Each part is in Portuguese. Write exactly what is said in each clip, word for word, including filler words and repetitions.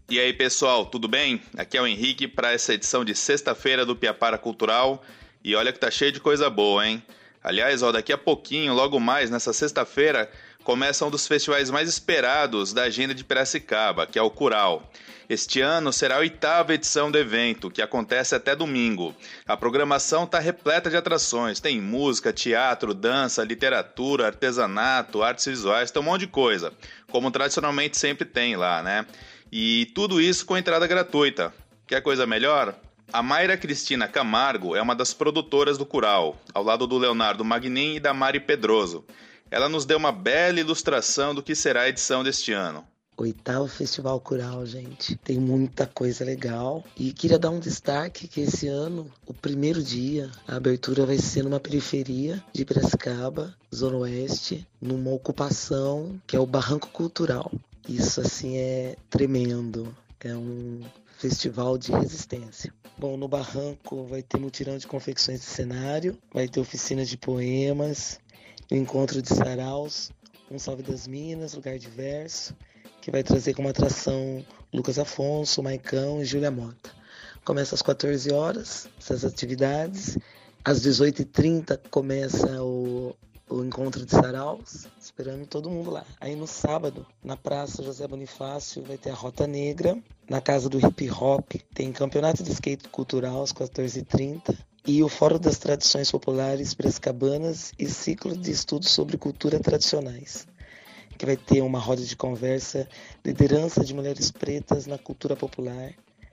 E aí, pessoal, tudo bem? Aqui é o Henrique para essa edição de sexta-feira do Piapara Cultural. E olha que tá cheio de coisa boa, hein? Aliás, ó, daqui a pouquinho, logo mais, nessa sexta-feira, começa um dos festivais mais esperados da agenda de Piracicaba, que é o Curau. Este ano será a oitava edição do evento, que acontece até domingo. A programação está repleta de atrações. Tem música, teatro, dança, literatura, artesanato, artes visuais, tem um monte de coisa. Como tradicionalmente sempre tem lá, né? E tudo isso com entrada gratuita. Quer coisa melhor? A Mayra Cristina Camargo é uma das produtoras do Curau, ao lado do Leonardo Magnin e da Mari Pedroso. Ela nos deu uma bela ilustração do que será a edição deste ano. Oitavo Festival Curau, gente. Tem muita coisa legal. E queria dar um destaque que esse ano, o primeiro dia, a abertura vai ser numa periferia de Piracicaba, Zona Oeste, numa ocupação que é o Barranco Cultural. Isso, assim, é tremendo. É um festival de resistência. Bom, no Barranco vai ter mutirão de confecções de cenário, vai ter oficinas de poemas, o encontro de saraus, um salve das minas, lugar de verso, que vai trazer como atração Lucas Afonso, Maicão e Júlia Mota. Começa às quatorze horas essas atividades. Às dezoito e trinta começa o, o encontro de saraus, esperando todo mundo lá. Aí no sábado, na Praça José Bonifácio, vai ter a Rota Negra. Na Casa do Hip Hop tem campeonato de skate cultural às quatorze e trinta. E o Fórum das Tradições Populares Piracicabanas e ciclo de estudos sobre cultura tradicionais, que vai ter uma roda de conversa, liderança de mulheres pretas na cultura popular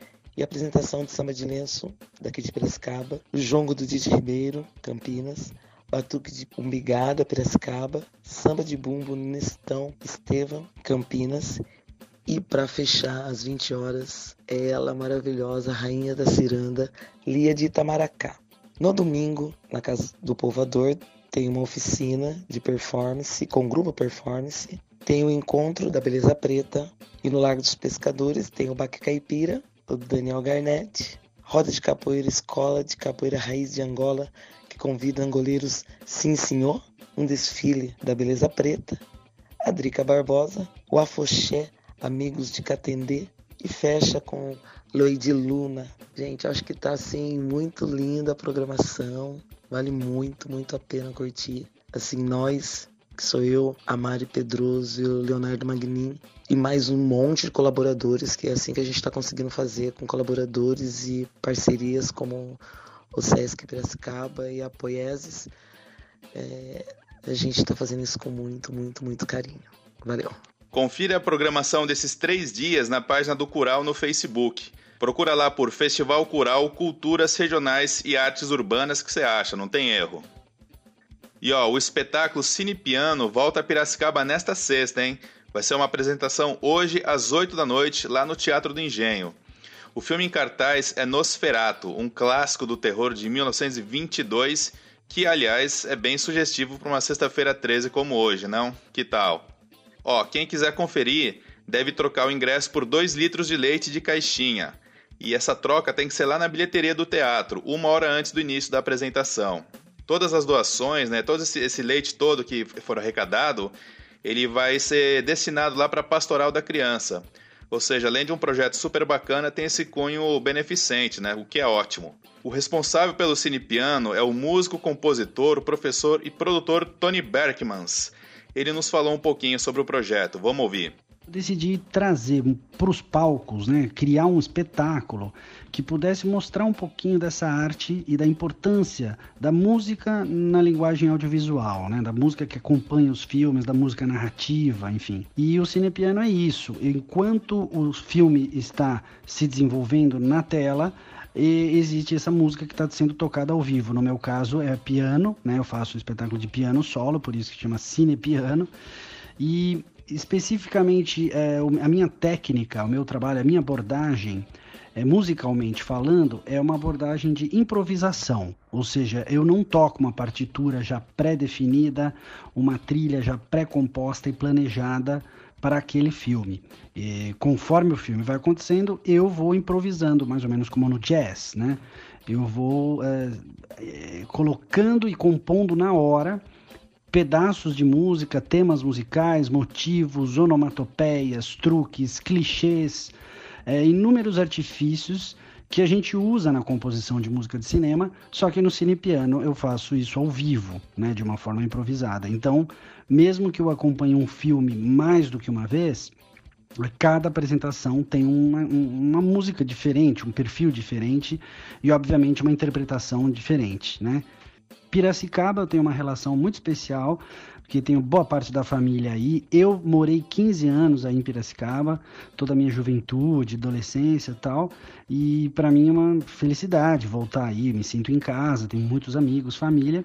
e apresentação de samba de lenço daqui de Piracicaba, o jongo do Didi Ribeiro, Campinas, batuque de umbigada, Piracicaba, samba de bumbo Nestão Estevam, Campinas. E para fechar, às vinte horas, ela maravilhosa, rainha da ciranda, Lia de Itamaracá. No domingo, na Casa do Povoador, tem uma oficina de performance, com grupo performance. Tem o Encontro da Beleza Preta. E no Largo dos Pescadores tem o Baque Caipira, o Daniel Garnett. Roda de Capoeira, Escola de Capoeira Raiz de Angola, que convida angoleiros Sim Senhor. Um desfile da Beleza Preta. A Drica Barbosa, o Afoxé, Amigos de Catendê. E fecha com Loide Luna. Gente, acho que tá assim muito linda a programação. Vale muito, muito a pena curtir. Assim, nós, que sou eu, a Mari Pedroso e o Leonardo Magnin, e mais um monte de colaboradores, que é assim que a gente está conseguindo fazer, com colaboradores e parcerias como o Sesc Piracicaba e a Poieses. É, a gente está fazendo isso com muito, muito, muito carinho. Valeu! Confira a programação desses três dias na página do Curau no Facebook. Procura lá por Festival Curau, Culturas Regionais e Artes Urbanas que você acha, não tem erro. E ó, o espetáculo Cine Piano volta a Piracicaba nesta sexta, hein? Vai ser uma apresentação hoje às oito da noite, lá no Teatro do Engenho. O filme em cartaz é Nosferatu, um clássico do terror de mil novecentos e vinte e dois, que, aliás, é bem sugestivo para uma sexta-feira treze como hoje, não? Que tal? Ó, quem quiser conferir, deve trocar o ingresso por dois litros de leite de caixinha. E essa troca tem que ser lá na bilheteria do teatro, uma hora antes do início da apresentação. Todas as doações, né, todo esse, esse leite todo que for arrecadado, ele vai ser destinado lá para a Pastoral da Criança. Ou seja, além de um projeto super bacana, tem esse cunho beneficente, né, o que é ótimo. O responsável pelo Cine Piano é o músico, compositor, professor e produtor Tony Berkmans. Ele nos falou um pouquinho sobre o projeto. Vamos ouvir. Decidi trazer para os palcos, né, criar um espetáculo que pudesse mostrar um pouquinho dessa arte e da importância da música na linguagem audiovisual, né, da música que acompanha os filmes, da música narrativa, enfim. E o Cine Piano é isso. Enquanto o filme está se desenvolvendo na tela, e existe essa música que está sendo tocada ao vivo. No meu caso é piano, né? Eu faço um espetáculo de piano solo, por isso que chama Cine Piano. E especificamente é, a minha técnica, o meu trabalho, a minha abordagem, é, musicalmente falando, é uma abordagem de improvisação. Ou seja, eu não toco uma partitura já pré-definida, uma trilha já pré-composta e planejada para aquele filme. E, conforme o filme vai acontecendo, eu vou improvisando, mais ou menos como no jazz, né? Eu vou é, é, colocando e compondo na hora pedaços de música, temas musicais, motivos, onomatopeias, truques, clichês, é, inúmeros artifícios que a gente usa na composição de música de cinema, só que no Cine Piano eu faço isso ao vivo, né, de uma forma improvisada. Então, mesmo que eu acompanhe um filme mais do que uma vez, cada apresentação tem uma, uma música diferente, um perfil diferente e, obviamente, uma interpretação diferente, né? Piracicaba eu tenho uma relação muito especial, porque tenho boa parte da família aí. Eu morei quinze anos aí em Piracicaba, toda a minha juventude, adolescência e tal, e para mim é uma felicidade voltar aí, me sinto em casa, tenho muitos amigos, família,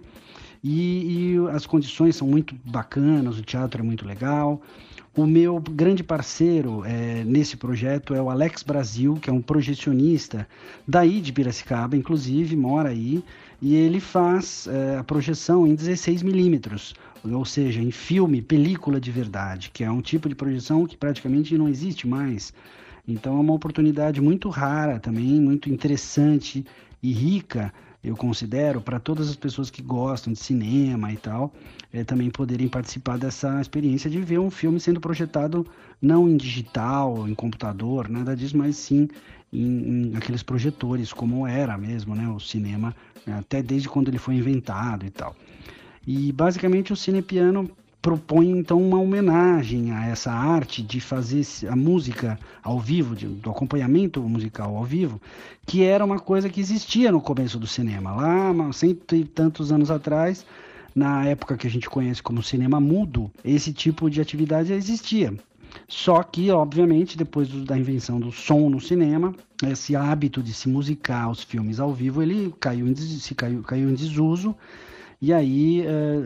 e, e as condições são muito bacanas, o teatro é muito legal. O meu grande parceiro é, nesse projeto é o Alex Brasil, que é um projecionista daí de Piracicaba, inclusive, mora aí, e ele faz é, a projeção em dezesseis milímetros, ou seja, em filme, película de verdade, que é um tipo de projeção que praticamente não existe mais. Então é uma oportunidade muito rara também, muito interessante e rica, eu considero, para todas as pessoas que gostam de cinema e tal, é, também poderem participar dessa experiência de ver um filme sendo projetado não em digital, em computador, nada disso, mas sim em, em aqueles projetores, como era mesmo, né, o cinema, até desde quando ele foi inventado e tal. E basicamente o Cine Piano propõe então uma homenagem a essa arte de fazer a música ao vivo, de, do acompanhamento musical ao vivo, que era uma coisa que existia no começo do cinema, lá cento e tantos anos atrás, na época que a gente conhece como cinema mudo, esse tipo de atividade existia. Só que, obviamente, depois do, da invenção do som no cinema, esse hábito de se musicar os filmes ao vivo, ele caiu em, se caiu, caiu em desuso. E aí,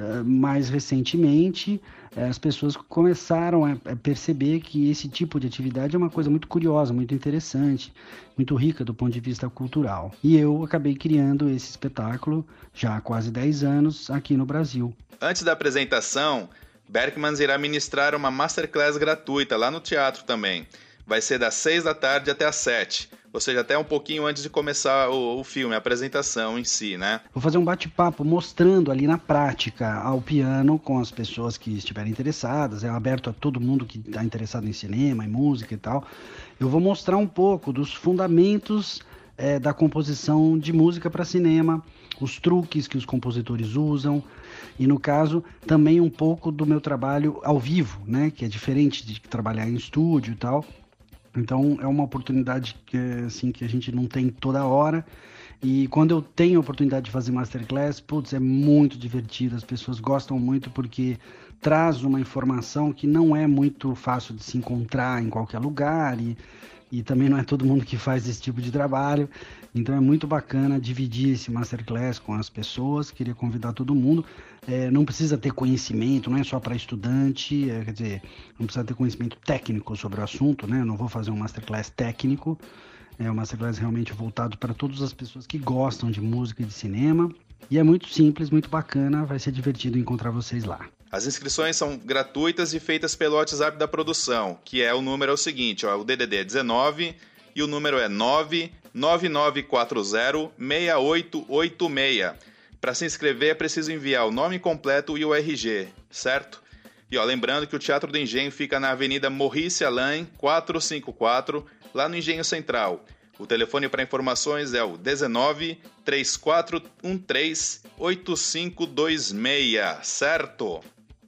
mais recentemente, as pessoas começaram a perceber que esse tipo de atividade é uma coisa muito curiosa, muito interessante, muito rica do ponto de vista cultural. E eu acabei criando esse espetáculo já há quase dez anos aqui no Brasil. Antes da apresentação, Berkmans irá ministrar uma masterclass gratuita lá no teatro também. Vai ser das seis da tarde até às sete. Ou seja, até um pouquinho antes de começar o, o filme, a apresentação em si, né? Vou fazer um bate-papo mostrando ali na prática ao piano com as pessoas que estiverem interessadas. É aberto a todo mundo que está interessado em cinema, em música e tal. Eu vou mostrar um pouco dos fundamentos é, da composição de música para cinema, os truques que os compositores usam e, no caso, também um pouco do meu trabalho ao vivo, né? Que é diferente de trabalhar em estúdio e tal. Então é uma oportunidade que, assim, que a gente não tem toda hora, e quando eu tenho a oportunidade de fazer masterclass, putz, é muito divertido, as pessoas gostam muito porque traz uma informação que não é muito fácil de se encontrar em qualquer lugar, e, e também não é todo mundo que faz esse tipo de trabalho, então é muito bacana dividir esse masterclass com as pessoas. Queria convidar todo mundo, é, não precisa ter conhecimento, não é só para estudante, é, quer dizer, não precisa ter conhecimento técnico sobre o assunto, né? Eu não vou fazer um masterclass técnico, é um masterclass realmente voltado para todas as pessoas que gostam de música e de cinema, e é muito simples, muito bacana, vai ser divertido encontrar vocês lá. As inscrições são gratuitas e feitas pelo WhatsApp da produção, que é o número é o seguinte, ó, o D D D é dezenove e o número é nove nove nove quatro zero seis oito oito seis. Para se inscrever é preciso enviar o nome completo e o R G, certo? E ó, lembrando que o Teatro do Engenho fica na Avenida Maurice Alain, quatrocentos e cinquenta e quatro, lá no Engenho Central. O telefone para informações é o dezenove, três quatro um três, oito cinco dois seis, certo?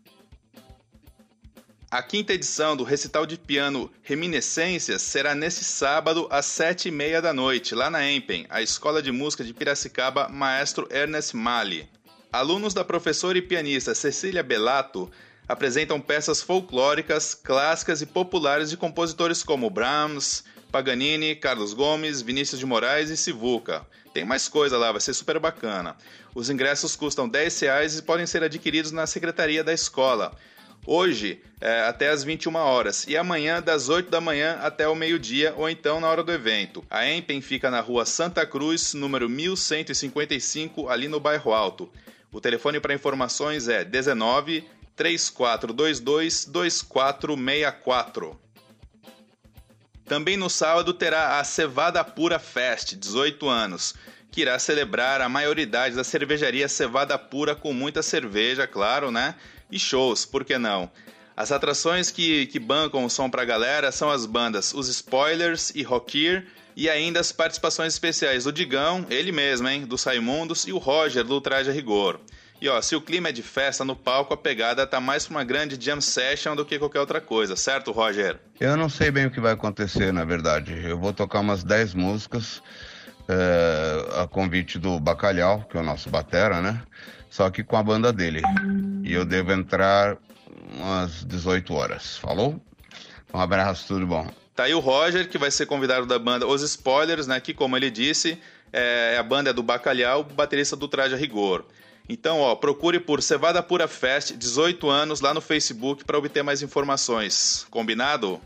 A quinta edição do recital de piano Reminiscências será nesse sábado às sete e meia da noite, lá na Empen, a Escola de Música de Piracicaba, Maestro Ernest Mali. Alunos da professora e pianista Cecília Bellato apresentam peças folclóricas, clássicas e populares de compositores como Brahms, Paganini, Carlos Gomes, Vinícius de Moraes e Sivuca. Tem mais coisa lá, vai ser super bacana. Os ingressos custam dez reais e podem ser adquiridos na secretaria da escola. Hoje, é, até às vinte e uma horas, e amanhã das oito da manhã até o meio-dia, ou então na hora do evento. A Empen fica na rua Santa Cruz, número mil cento e cinquenta e cinco, ali no Bairro Alto. O telefone para informações é dezenove, três quatro dois dois, dois quatro seis quatro. Também no sábado terá a Cevada Pura Fest, dezoito anos, que irá celebrar a maioridade da cervejaria Cevada Pura com muita cerveja, claro, né? E shows, por que não? As atrações que, que bancam o som pra galera são as bandas Os Spoilers e Rockir, e ainda as participações especiais do Digão, ele mesmo, hein, do Raimundos, e o Roger, do Traje a Rigor. E ó, se o clima é de festa no palco, a pegada tá mais pra uma grande jam session do que qualquer outra coisa, certo, Roger? Eu não sei bem o que vai acontecer, na verdade. Eu vou tocar umas dez músicas, é, a convite do Bacalhau, que é o nosso batera, né? Só que com a banda dele. E eu devo entrar umas dezoito horas. Falou? Um abraço, tudo bom. Tá aí o Roger, que vai ser convidado da banda Os Spoilers, né? Que, como ele disse, é a banda é do Bacalhau, baterista do Traje a Rigor. Então, ó, procure por Cevada Pura Fest, dezoito anos, lá no Facebook para obter mais informações. Combinado?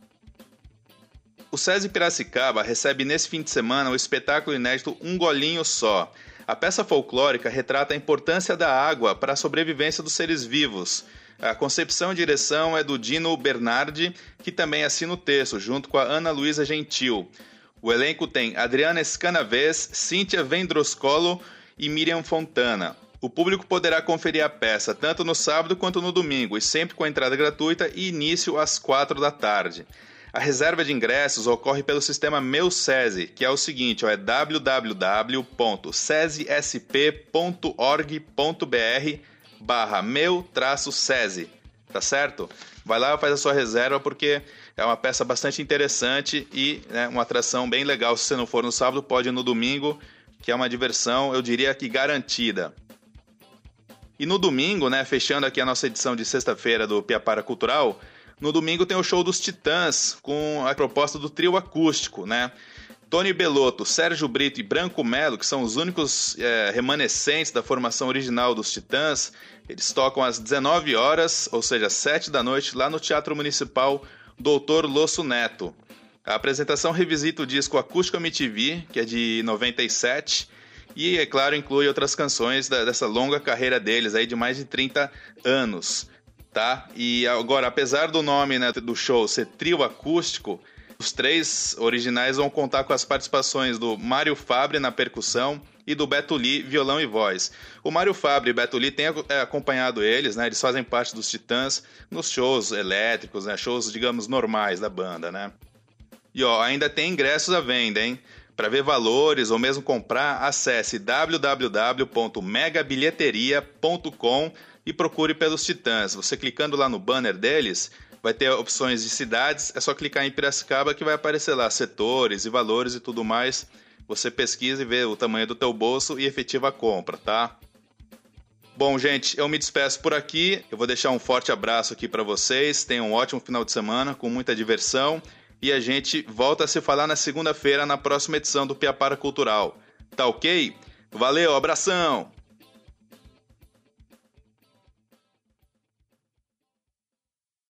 O SESI Piracicaba recebe nesse fim de semana o espetáculo inédito Um Golinho Só. A peça folclórica retrata a importância da água para a sobrevivência dos seres vivos. A concepção e direção é do Dino Bernardi, que também assina o texto, junto com a Ana Luísa Gentil. O elenco tem Adriana Escanavez, Cíntia Vendroscolo e Miriam Fontana. O público poderá conferir a peça tanto no sábado quanto no domingo, e sempre com entrada gratuita e início às quatro da tarde. A reserva de ingressos ocorre pelo sistema Meu SESI, que é o seguinte, ó, é w w w ponto sesisp ponto org ponto b r barra meu traço SESI, tá certo? Vai lá, faz a sua reserva, porque é uma peça bastante interessante e, né, uma atração bem legal. Se você não for no sábado, pode ir no domingo, que é uma diversão, eu diria que garantida. E no domingo, né, fechando aqui a nossa edição de sexta-feira do Piapara Cultural, no domingo tem o show dos Titãs, com a proposta do trio acústico, né? Tony Belotto, Sérgio Brito e Branco Melo, que são os únicos é, remanescentes da formação original dos Titãs, eles tocam às dezenove horas, ou seja, às sete da noite, lá no Teatro Municipal doutor Losso Neto. A apresentação revisita o disco Acústico M T V, que é de noventa e sete, e, é claro, inclui outras canções da, dessa longa carreira deles, aí de mais de trinta anos, tá? E agora, apesar do nome, né, do show ser trio acústico, os três originais vão contar com as participações do Mário Fabre na percussão e do Beto Lee, violão e voz. O Mário Fabre e Beto Lee têm acompanhado eles, né? Eles fazem parte dos Titãs nos shows elétricos, né? Shows, digamos, normais da banda, né? E ó, ainda tem ingressos à venda, hein? Para ver valores ou mesmo comprar, acesse w w w ponto mega bilheteria ponto com e procure pelos Titãs. Você clicando lá no banner deles, vai ter opções de cidades, é só clicar em Piracicaba que vai aparecer lá setores e valores e tudo mais. Você pesquisa e vê o tamanho do teu bolso e efetiva a compra, tá? Bom, gente, eu me despeço por aqui. Eu vou deixar um forte abraço aqui para vocês. Tenham um ótimo final de semana, com muita diversão. E a gente volta a se falar na segunda-feira, na próxima edição do Piapara Cultural. Tá ok? Valeu, abração!